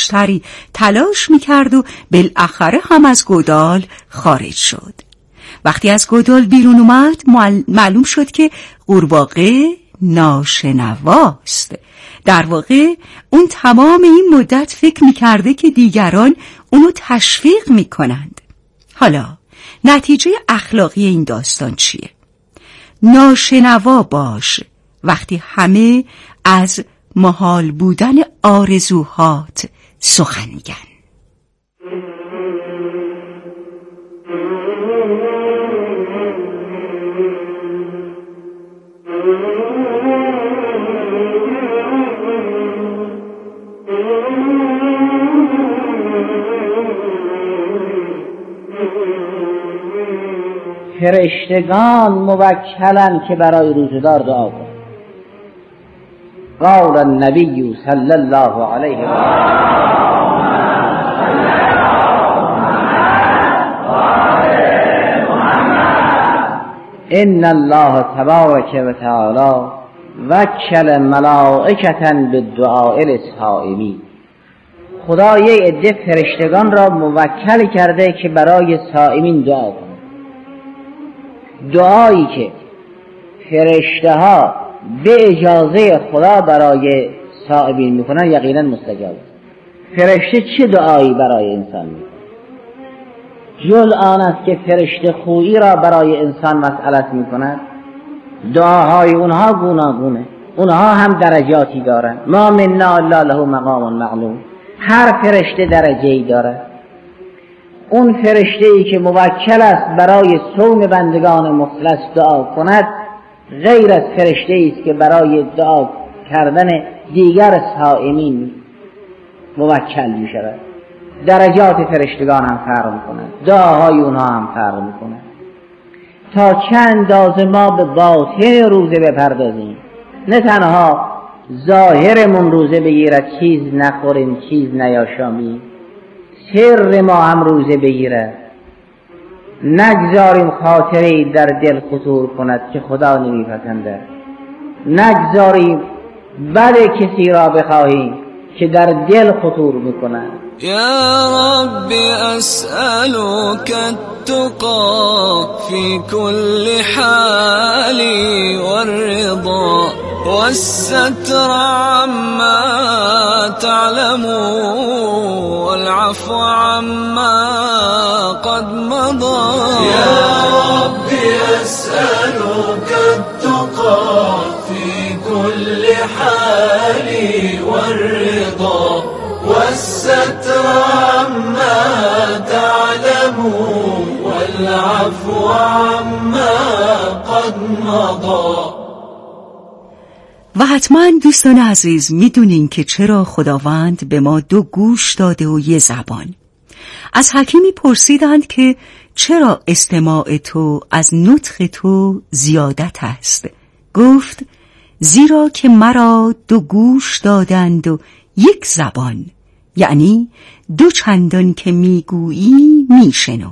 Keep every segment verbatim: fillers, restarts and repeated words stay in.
بیشتری تلاش میکرد و بالاخره هم از گودال خارج شد. وقتی از گودال بیرون اومد معلوم شد که قورباغه ناشنواست. در واقع اون تمام این مدت فکر میکرده که دیگران اونو تشویق میکنند. حالا نتیجه اخلاقی این داستان چیه؟ ناشنوا باش وقتی همه از محال بودن آرزوهات سخن میگن. فرشتگان موکلن که برای روزدار دعا کنند. قال النبی صلی الله علیه و ان الله تبارک و تعالی وکل ملائکة بالدعاء للصائمین. خدا یک عده فرشتگان را موکل کرده که برای صائمین دعا کنند. دعایی که فرشته ها به اجازه خدا برای صائمین میکنن یقینا مستجاب. فرشته چه دعایی برای انسان میکنه؟ جز آن است که فرشته خویی را برای انسان مسئلت میکند. دعاهای اونها گوناگونه، اونها هم درجاتی دارن. ما منا الا له مقام معلوم. هر فرشته درجه‌ای داره. اون فرشته‌ای که موکل است برای صوم بندگان مخلص دعا کند غیر از فرشته‌ای است که برای دعا کردن دیگر صائمین موکل می شود. درجات فرشتگان هم فرق می کند، دعاهای اونها هم فرق می کند. تا چند اندازه ما به باطن روزه بپردازیم، نه تنها ظاهرمون روزه بگیرد، چیز نخوریم، چیز نیاشامیم، سر ما هم روزه بگیرد، نگذاریم خاطری در دل خطور کند که خدا نمیپسندد، نگذاریم بد کسی را بخواهیم که در دل خطور میکند. یا رب اسألك التقى في كل حال والرضا والستر عما تعلم والعفو عما قد مضى. يا رب أسألك التقى في كل حال والرضا والستر عما تعلم والعفو عما قد مضى. و حتما دوستان عزیز میدونین که چرا خداوند به ما دو گوش داده و یه زبان. از حکیمی پرسیدند که چرا استماع تو از نطق تو زیادت است؟ گفت زیرا که مرا دو گوش دادند و یک زبان، یعنی دو چندان که میگویی میشنو.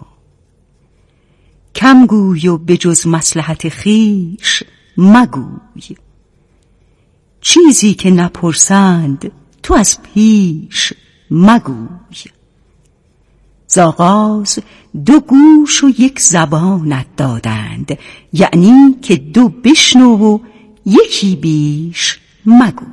کم گوی و به جز مصلحت خویش مگوی، چیزی که نپرسند تو از پیش مگوی. ز آغاز دو گوش و یک زبانت دادند، یعنی که دو بشنو و یکی بیش مگوی.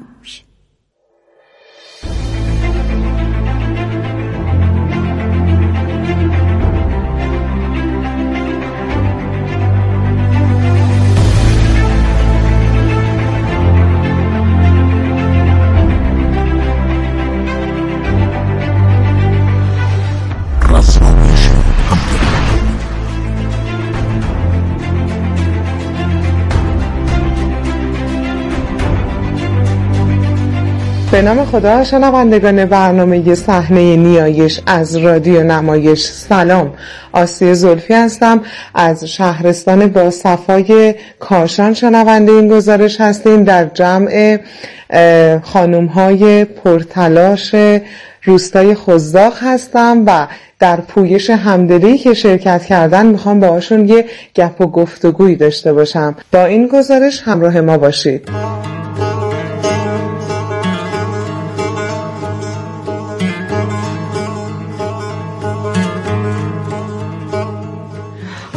به نام خدا. شنوندگان برنامه صحنه نیایش از رادیو نمایش، سلام. آسیه زلفی هستم از شهرستان با صفای کاشان. شنونده این گزارش هستیم. در جمع خانوم‌های پرتلاش روستای خزداق هستم و در پویش همدلی که شرکت کردن میخوام باهاشون یه گپ و گفتگویی داشته باشم. با این گزارش همراه ما باشید.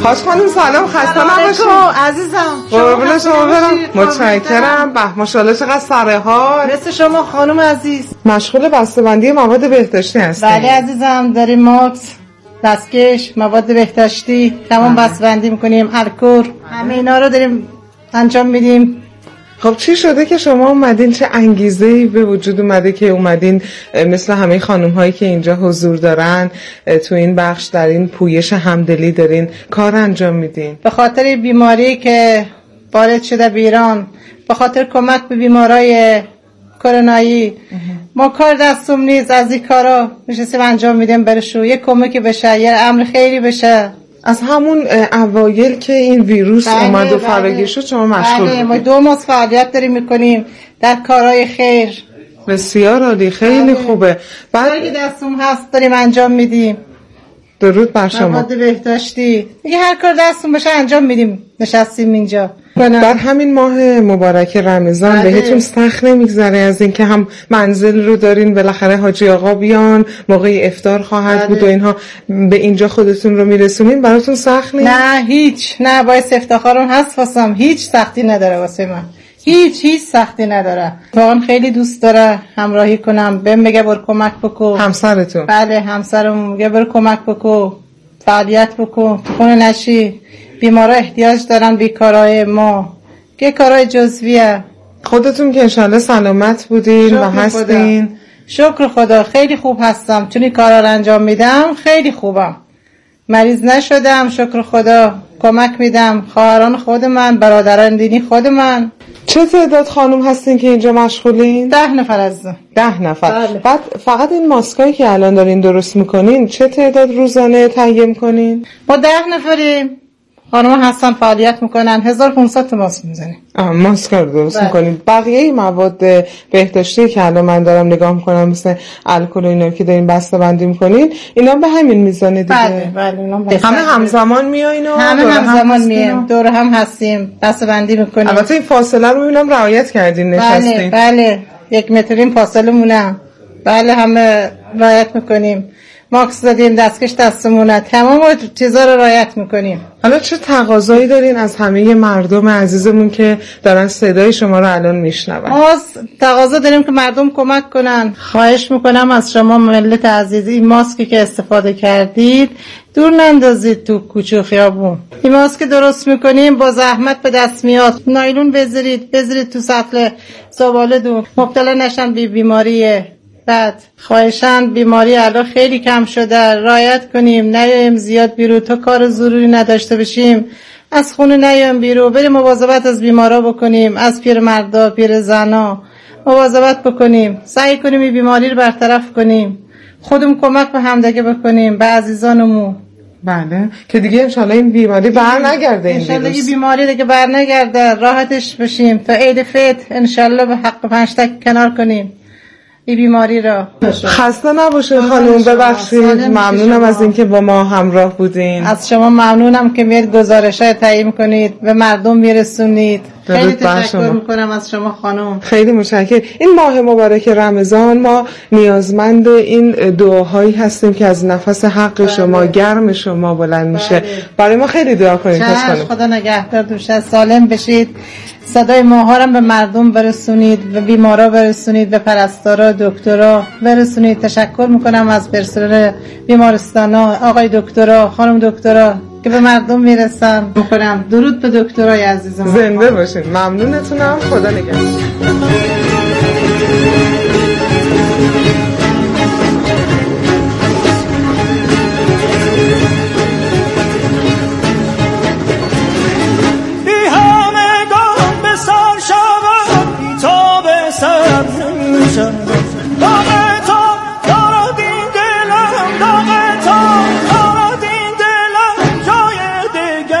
حاج خانم سلام، خسته نباشید عزیزم. قربون شما برم. متشکرم. به ماشاءالله چقدر سر حال. مثل شما خانم عزیز. مشغول بسته‌بندی مواد بهداشتی هستید؟ بله عزیزم، داریم ماکس، دستکش، مواد بهداشتی تمام بسته‌بندی می‌کنیم، الکل، همه اینا رو داریم انجام میدیم. خب چی شده که شما اومدین؟ چه انگیزه‌ای به وجود اومده که اومدین مثل همه خانم‌هایی که اینجا حضور دارن تو این بخش در این پویش همدلی دارین کار انجام میدین؟ به خاطر بیماری که وارد شده به ایران، به خاطر کمک به بیمارای کرونایی، ما کار دستم نیست، از این کارا نشستیم انجام میدیم برشو یه کمکی بشه، یه امر خیری بشه. از همون اوایل که این ویروس بله اومد و بله. فراگیر شد شما مشغول بله، ما بودید؟ دو ماه فعالیت داریم میکنیم در کارهای خیر. بسیار عالی، خیلی بله. خوبه. بعد کاری که دستم هست داریم انجام میدیم. درود بر شما. مواد بهداشتی دیگه هر کار دستم بشه انجام میدیم. نشستیم اینجا. در همین ماه مبارک رمضان بله. بهتون سخت نمیگذره از اینکه هم منزل رو دارین، بالاخره حاجی آقا بیان، موقع افطار خواهد بله. بود و اینها، به اینجا خودتون رو میرسونین، براتون سخت نیست؟ نه هیچ، نه باعث افتخارم هست واسم، هیچ سختی نداره واسه من، هیچ هیچ سختی نداره. واقعا خیلی دوست داره همراهی کنم، بهم میگه بر کمک بکن. همسرتون؟ بله همسرم میگه بر کمک بکن، فعالیت بکن، تو خونه نشی، بیمارا احتیاج دارن بیکارای ما که کارای جزویه. خودتون که انشالله سلامت بودین و شکر هستین؟ خدا. شکر خدا خیلی خوب هستم، چون این کارا رو انجام میدم خیلی خوبم، مریض نشدم شکر خدا. کمک میدم خواهران خود من، برادران دینی خود من. چه تعداد خانم هستین که اینجا مشغولین؟ ده نفر از ده نفر. بله. بعد فقط این ماسکایی که الان دارین درست میکنین چه تعداد روزانه تهیه میکنین؟ ما ده نفریم، خانم هستن فعالیت میکنن، هزار و پانصد تا ماسک میزنیم. آه ماسکار درست بله. میکنید. بقیه مواد بهداشتی که الان من دارم نگاه میکنم مثل الکل و اینا که دارین بسته بندی میکنین، اینا به همین میزانه دیگه؟ بله بله. همه همزمان میایین و همه دور همزمان هم میایم، دور هم هستیم، بسته بندی میکنیم. البته این فاصله رو میبینم رعایت کردین نشستین. بله بله، یک مترین فاصله مونم. بله همه رعایت میکنیم، ماکس دادیم، دستکش دستمونه، تمام چیزا رو رعایت میکنیم. حالا چه تقاضایی دارین از همه مردم عزیزمون که دارن صدای شما رو الان میشنون؟ ما تقاضا داریم که مردم کمک کنن. خواهش میکنم از شما ملت عزیز، این ماسکی که استفاده کردید دور نندازید تو کوچه و خیابون. این ماسک درست میکنیم با زحمت به دست میاد، نایلون بذارید بذارید تو سطل زباله دون، مبتلا نشن بی بیماری. بعد خواهشاً بیماری الان خیلی کم شده، رعایت کنیم، نیایم زیاد بیرون تا کار ضروری نداشته باشیم، از خونه نیایم بیرون، بریم مواظبت از بیمارا بکنیم، از پیرمردا پیرزنا مواظبت بکنیم، سعی کنیم این بیماری رو برطرف کنیم، خودمون کمک به همدیگه بکنیم، به عزیزانمون. بله که دیگه انشالله این بیماری بر نگرده. این انشالله ویروس این بیماری دیگه بر نگرده، راحتش بشیم تا عید فطر انشالله به حق پنج تا کنار کنیم این بیماری را. خسته نباشه خانم، ببخشید، ممنونم از اینکه با ما همراه بودین. از شما ممنونم که میاد گزارش‌های تهیه کنید به مردم میرسونید. خیلی تشکر میکنم از شما خانم. خیلی متشکرم. این ماه مبارک رمضان ما نیازمند این دعاهایی هستیم که از نفس حق بله. شما، گرم شما بلند میشه. بله. برای ما خیلی دعا کنید خانم. خدا نگهدار دوشه، سالم بشید، صدای ماها رو به مردم برسونید، به بیمارا برسونید، به پرستارا، دکترا برسونید. تشکر میکنم از پرسنل بیمارستانا، آقای دکترا، خانم دکترا که به مردم میرسن. میکنم درود به دکترای عزیزم. زنده باشین. ممنونتونم. خدا نگهدار.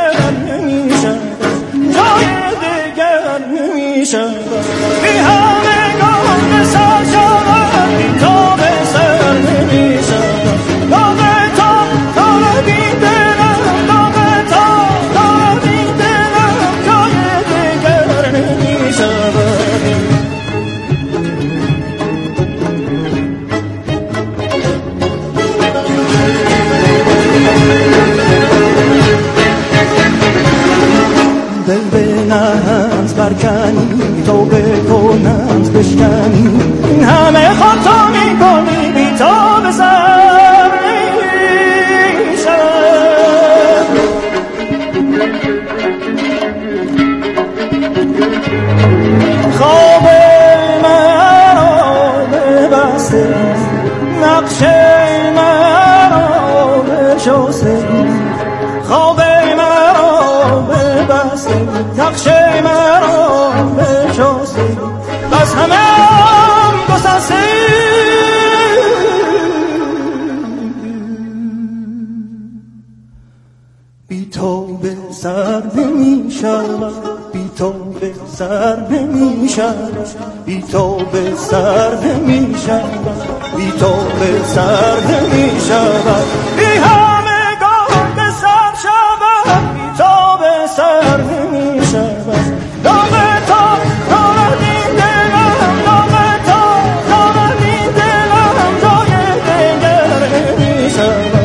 بی همه تا به سر میشم. خواب مرا ببسته نقش مرا بشسته، خواب مرا ببسته نقش مرا بشسته، بس همه هم گسسته. بی تو به سر نمی شود، بی تو به سر نمی شود، بی تو به سر نمی شود، بی تو به سر نمی شود، بی همگان به سر شود، بی تو به سر نمی شود. داغ تو دارد این دلم، داغ تو دارد این دلم، جای دگر نمی شود.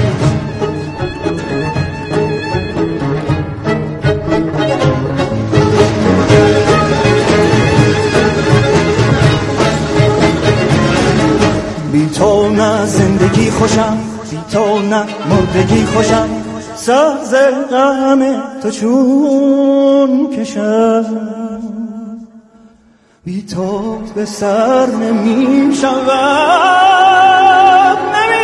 بی تو نه زندگی خوشم، بی تو نه مردگی خوشم، ساز غم تو چون کشم، بی تو به سر نمی شود، نمی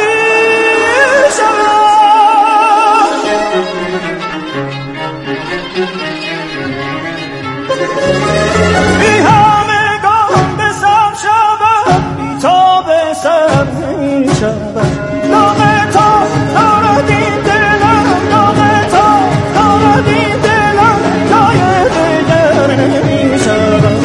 شود. بی همگان به سر شود، بی تو به سر نمی شود. داغ تو دارد این دلم، داغ تو دارد این دلم، جای دگر نمی شود.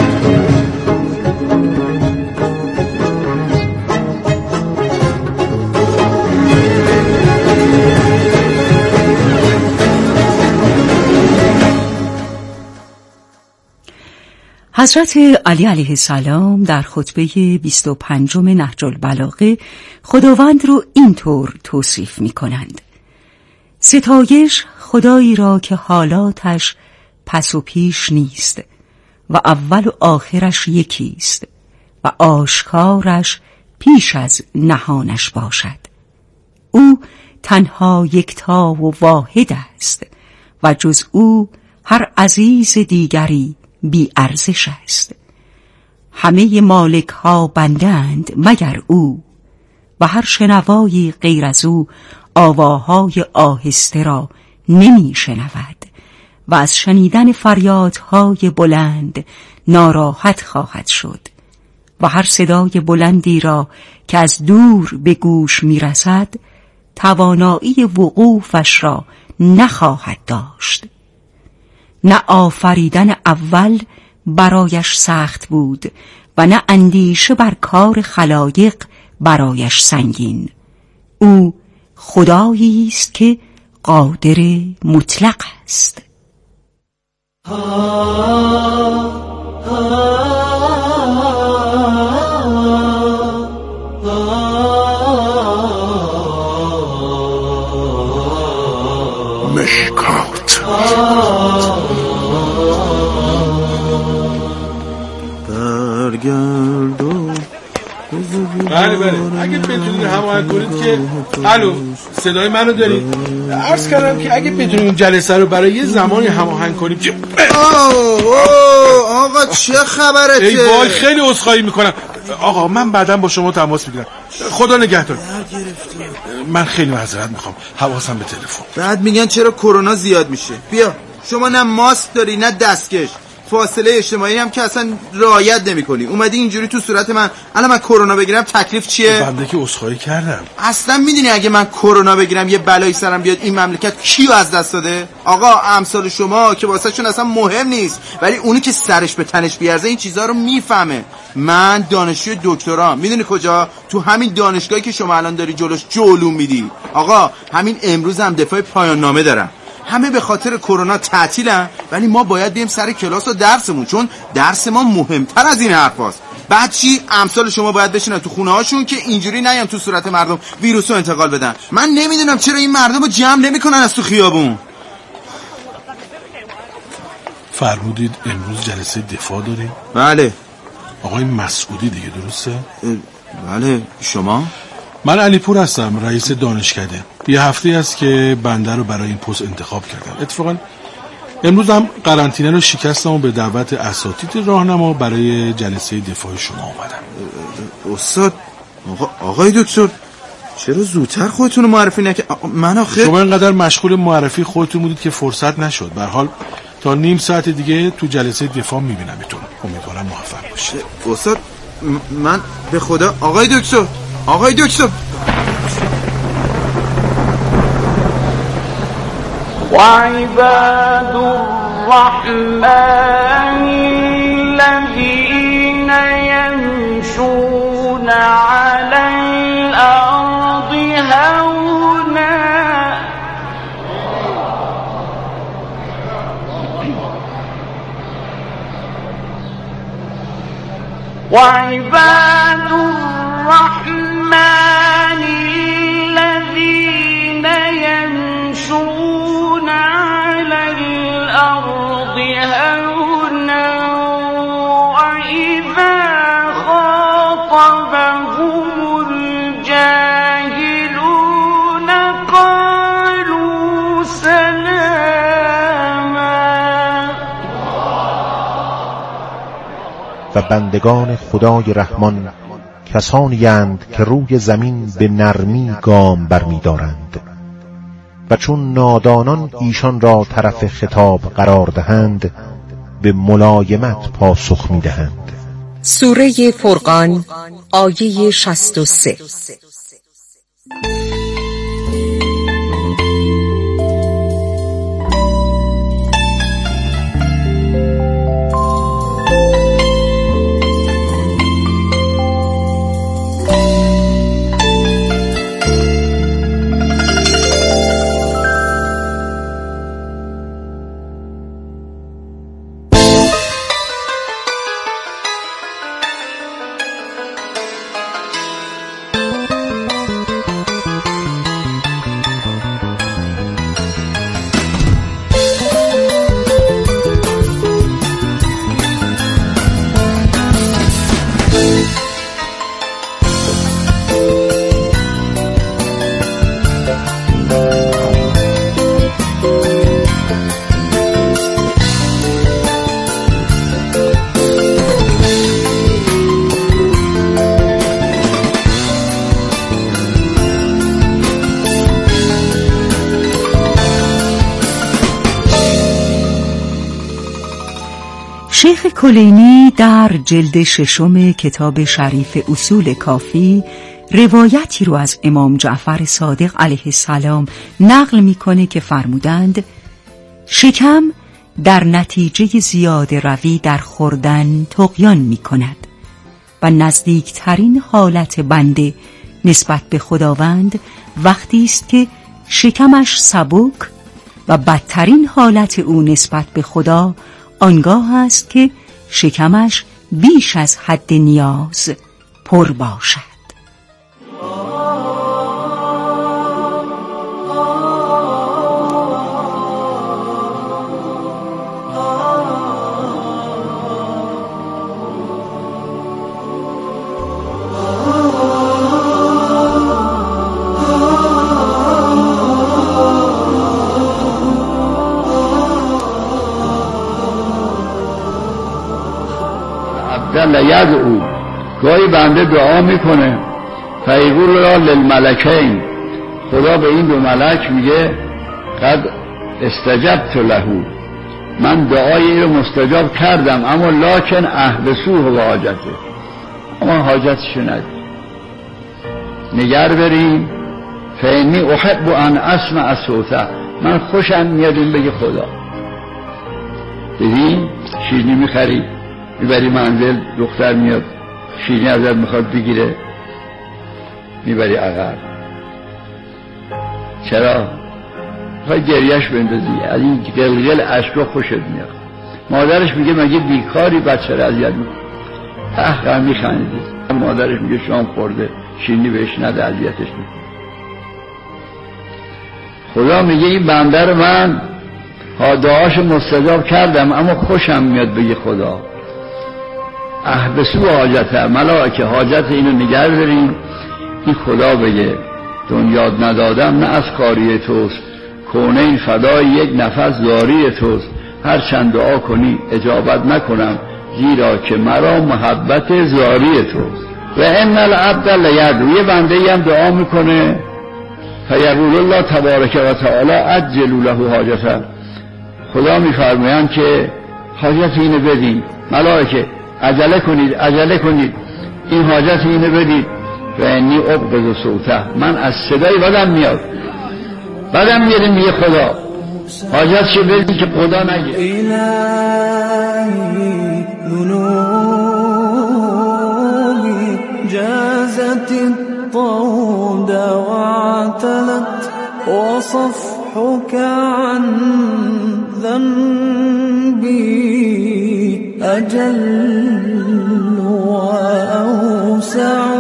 حضرت علی علیه السلام در خطبه بیست و پنجم نهج البلاغه خداوند رو اینطور توصیف می کنند: ستایش خدایی را که حالاتش پس و پیش نیست و اول و آخرش یکیست و آشکارش پیش از نهانش باشد. او تنها یکتا و واحد است و جز او هر عزیز دیگری بی ارزش است. همه مالک ها بندند مگر او و هر شنوایی غیر از او آواهای آهسته را نمی شنود و از شنیدن فریادهای بلند ناراحت خواهد شد و هر صدای بلندی را که از دور به گوش می رسد توانایی وقوفش را نخواهد داشت. نه آفریدن اول برایش سخت بود و نه اندیشه بر کار خلایق برایش سنگین. او خدایی است که قادر مطلق است. مشکات برگردو. بله بله اگه بتونید هماهنگ کنید که الو صدای منو دارید؟ عرض کردم که اگه بتونید جلسه رو برای یه زمانی هماهنگ کنیم که آقا چه خبرته؟ ای وای خیلی عذرخواهی میکنم آقا، من بعداً با شما تماس میگیرم. خدا نگهدار. من خیلی معذرت میخوام، حواسم به تلفن. بعد میگن چرا کرونا زیاد میشه. بیا شما نه ماسک داری نه دستکش، فاصله اجتماعی هم که اصلا رعایت نمی‌کنی، اومدی اینجوری تو صورت من. الان من کرونا بگیرم تکلیف چیه؟ بنده که عذرخواهی کردم. اصلا میدونی اگه من کرونا بگیرم یه بلایی سرم بیاد این مملکت کیو از دست داده؟ آقا امثال شما که واسهشون اصلا مهم نیست، ولی اونی که سرش به تنش بیارزه این چیزا رو میفهمه. من دانشجوی دکترام، میدونی کجا؟ تو همین دانشگاهی که شما الان داری جلوش علوم میدی. آقا همین امروز هم دفاع پایان نامه دارم. همه به خاطر کرونا تعطیلن، ولی ما باید بریم سر کلاس و درسمون، چون درس ما مهمتر از این حرفاست. بعد چی؟ امثال شما باید بشینن تو خونه هاشون که اینجوری نیان تو صورت مردم ویروس رو انتقال بدن. من نمیدونم چرا این مردم رو جمع نمیکنن از تو خیابون. فرمودید امروز جلسه دفاع داریم؟ بله. آقای مسعودی دیگه، درسته؟ بله. شما؟ من علیپور هستم، رئیس دانشکده. یه هفته است که بنده رو برای این پست انتخاب کردم. اتفاقا امروز هم قرنطینه رو شکستم و به دعوت اساتید راهنما برای جلسه دفاع شما اومدم. استاد، آقا آقای دکتر، چرا زودتر خودتون رو معرفی نکرد؟ من آخه شما اینقدر مشغول معرفی خودتون بودید که فرصت نشد. به هر حال تا نیم ساعت دیگه تو جلسه دفاع میبینمتون. امیدوارم موفق باشید. استاد من به خدا آقای دکتر آقای دکتر وعباد الرحمن الذين يمشون على الأرض هونا وعباد الرحمن الذين يمشون على الأرض هونا وإذا خاطبهم الجاهلون قالوا سلاما. و بندگان خدای رحمان کسانی اند که روی زمین به نرمی گام برمی‌دارند و چون نادانان ایشان را طرف خطاب قرار دهند به ملایمت پاسخ می‌دهند. سوره فرقان آیه شصت و سه. شیخ کلینی در جلد ششم کتاب شریف اصول کافی روایتی رو از امام جعفر صادق علیه السلام نقل میکنه که فرمودند شکم در نتیجه زیاده روی در خوردن طغیان میکند و نزدیکترین حالت بنده نسبت به خداوند وقتی است که شکمش سبک و بدترین حالت او نسبت به خدا آنگاه است که شکمش بیش از حد نیاز پر باشد. یدعو گاهی بنده دعا میکنه فیقول للملکین خدا به این دو ملک میگه قد استجبت له من دعای این رو مستجاب کردم اما لکن احبسوه و حاجته اما حاجتشو ندید نگر بریم فینی احب ان اسمع صوته من خوشم میاد این بگه خدا دیدین شیرینی میخرید میبری منزل دختر میاد شیرینی ازت میخواد بگیره میبری عقب چرا؟ میخوای گریهش بندازی از این قلقل اشکا خوشت میاد مادرش میگه مگه بیکاری بچه را اذیت میکنه احقا میخندی مادرش میگه شام خورده شیرینی بهش نده اذیتش میکنه خدا میگه این بنده رو من دعاش مستجاب کردم اما خوشم میاد بگه خدا احبسو حاجته ملائکه حاجت اینو نگه داریم این خدا بگه دنیا ندادم نه از کاری توست، کونین فدای یک نفس زاری توست، هر چند دعا کنی اجابت نکنم زیرا که مرا محبت زاری توست. و ان العبد لیدعو، یه بنده ای هم دعا میکنه فیقول الله تبارک و تعالی عجلوا له حاجته، خدا میفرمایند که حاجت اینو بدین، ملائکه عجله کنید عجله کنید این حاجت اینو بدید. و انی ابغض صوته، من از صدای بدم میاد بدم میاد میگه خدا حاجت چه بدی که خدا نگه. الهی ذنوبی جازت الطود واعتلت وصفحك عن ذنبي أجل وأوسع.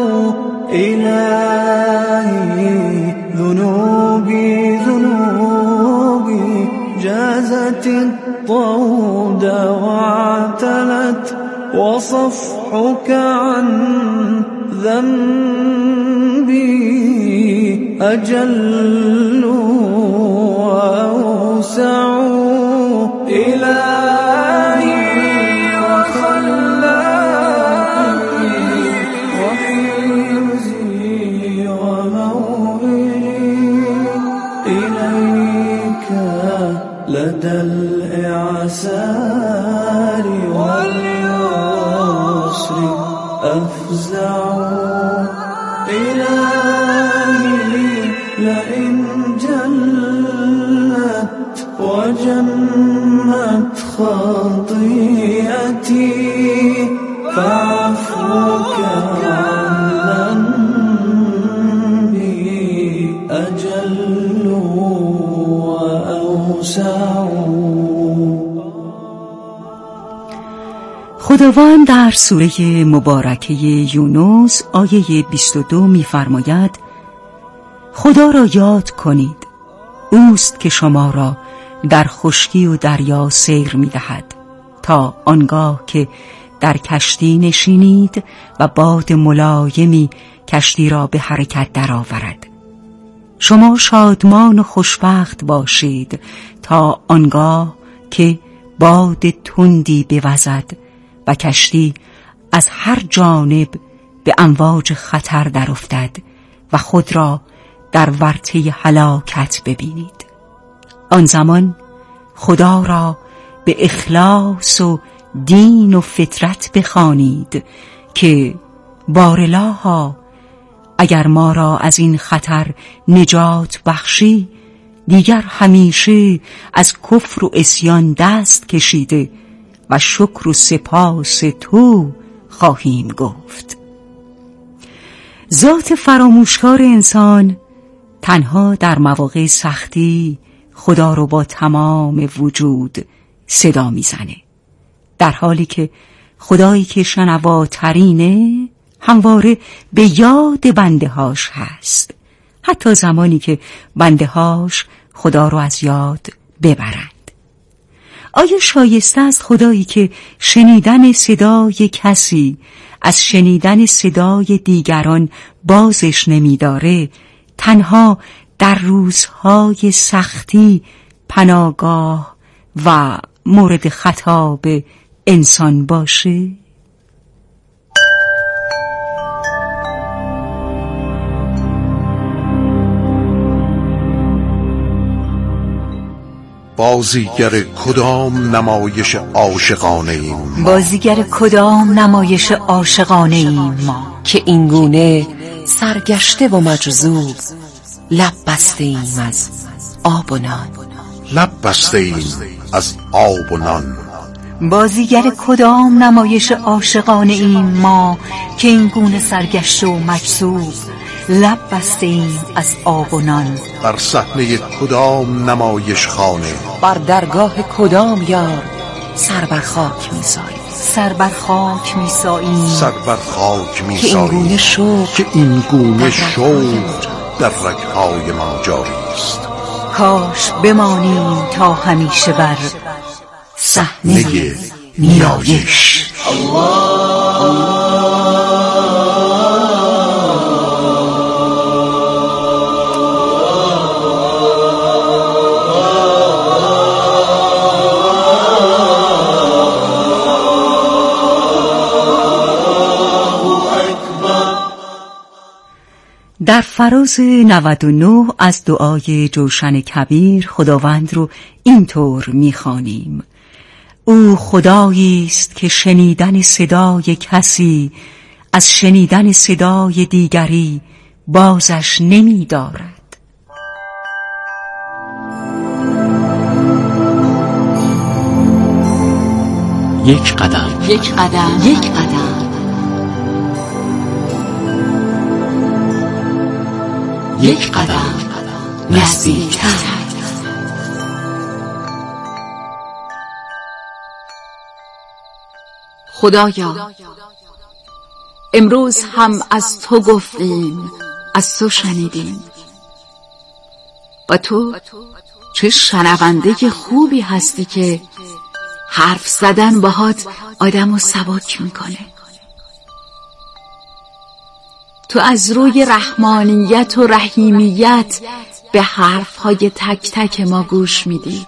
إلهي ذنوبي ذنوبي جازت الطود واعتلت وصفحك عن ذنبي أجل وأوسع. إلهي وخلاقي وحرزي وموئلي إليك لدى الإعسار واليسر أفزع. إلهي لئن جلت وجنت خطيئتي فعفوك عن ذنبي أجل وأوسع. خداوند در سوره مبارکه یونس آیه بیست و دو می‌فرماید خدا را یاد کنید، اوست که شما را در خشکی و دریا سیر می‌دهد تا آنگاه که در کشتی نشینید و باد ملایمی کشتی را به حرکت درآورد. شما شادمان و خوشبخت باشید تا آنگاه که باد تندی بوزد و کشتی از هر جانب به امواج خطر درافتد و خود را در ورطه هلاکت ببینید. آن زمان خدا را به اخلاص و دین و فطرت بخوانید که بارالها اگر ما را از این خطر نجات بخشی دیگر همیشه از کفر و عصیان دست کشیده و شکر و سپاس تو خواهیم گفت. ذات فراموشکار انسان تنها در مواقع سختی خدا رو با تمام وجود صدا میزنه، در حالی که خدایی که شنواترینه همواره به یاد بنده هاش هست، حتی زمانی که بنده هاش خدا رو از یاد ببرند. آیا شایسته است خدایی که شنیدن صدای کسی از شنیدن صدای دیگران بازش نمی‌داره تنها در روزهای سختی پناهگاه و مورد خطاب انسان باشه؟ بازیگر کدام نمایش عاشقانه ایم؟ بازیگر کدام نمایش عاشقانه ایم ما که اینگونه سرگشته و مجذوب لب بسته ایم از آب و نان. لب بسته ایم از آب و نان. بازیگر کدام نمایش عاشقانه ایم ما که اینگونه سرگشته و مجذوب لب بسته ایم از آب و نان. بر صحنه کدام نمایش خانه، بر درگاه کدام یار سر بر خاک می‌ساییم سر بر خاک می‌ساییم سر بر خاک می‌ساییم که اینگونه شوق که اینگونه شوق در رگ‌های ما جاری است. کاش بمانیم تا همیشه بر صحنه نیایش. الله فراز نود و نه از دعای جوشن کبیر خداوند رو اینطور می‌خوانیم: او خدایی است که شنیدن صدای کسی از شنیدن صدای دیگری بازش نمی دارد. یک قدم یک قدم یک قدم یک قدم نزدیکتر. خدایا، امروز هم از تو گفتیم، از تو شنیدیم و تو چه شنونده خوبی هستی که حرف زدن باهات آدمو سبک میکنه. تو از روی رحمانیت و رحیمیت به حرفهای تک تک ما گوش میدی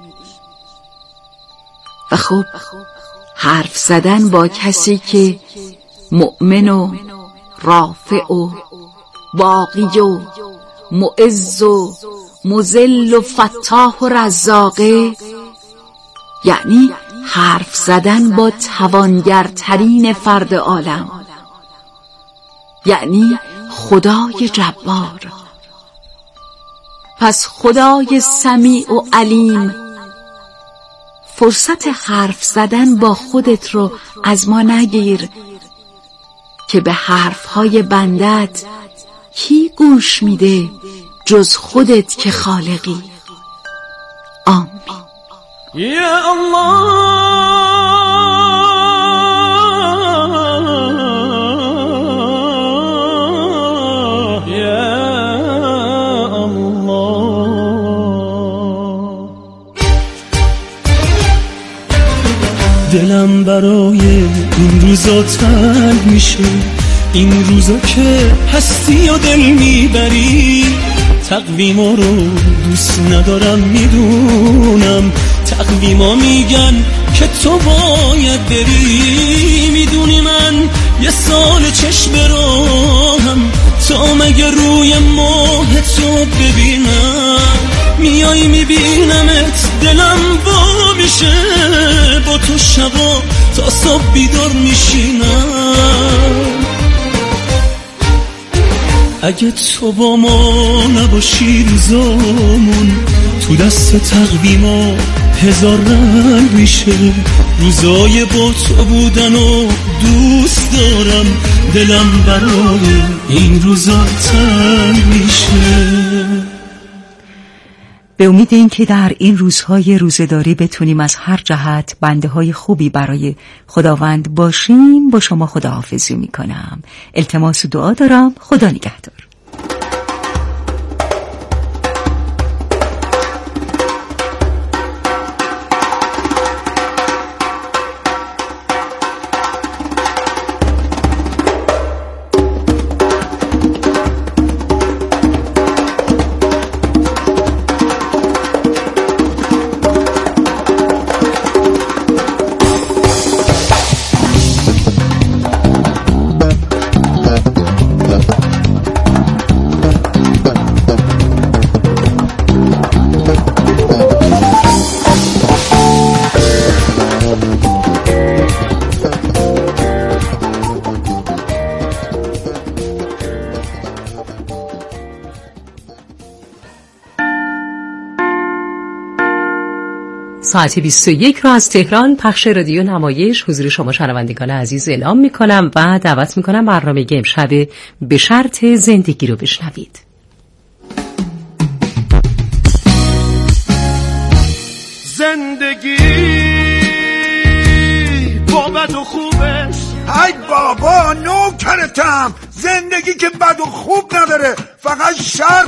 و خب حرف زدن با کسی که مؤمن و رافع و باقی و معز و مذل و فتاح و رزاقه، یعنی حرف زدن با توانگرترین فرد عالم، یعنی خدای جبار. پس خدای سمیع و علیم، فرصت حرف زدن با خودت رو از ما نگیر که به حرفهای بندت کی گوش میده جز خودت که خالقی. آمین. یا الله دلم برای این روزا تنگ میشه، این روزا که هستی و دل میبری. تقویما رو دوست ندارم میدونم، تقویما میگن که تو باید بری. میدونی من یه سال چشم راهم تا مگه روی ماه تو ببینم. میای میبینمت دلم وا میشه، با تو شبا تا صبح بیدار میشینم. اگه تو با ما نباشی روزامون تو دست تقویما هزار رنگ میشه. روزای با تو بودن و دوست دارم، دلم برای این روزا تنگ میشه. به امید این که در این روزهای روزه‌داری بتونیم از هر جهت بنده های خوبی برای خداوند باشیم، با شما خداحافظی میکنم. التماس و دعا دارم. خدا نگهدار. ساعت بیست و یک را از تهران پخش رادیو نمایش حضور شما شنوندگان عزیز اعلام می کنم و دعوت می کنم برنامه امشب به شرط زندگی رو بشنوید. زندگی با بد و خوبش، ای بابا نوکرتم. زندگی که بد و خوب نداره، فقط شر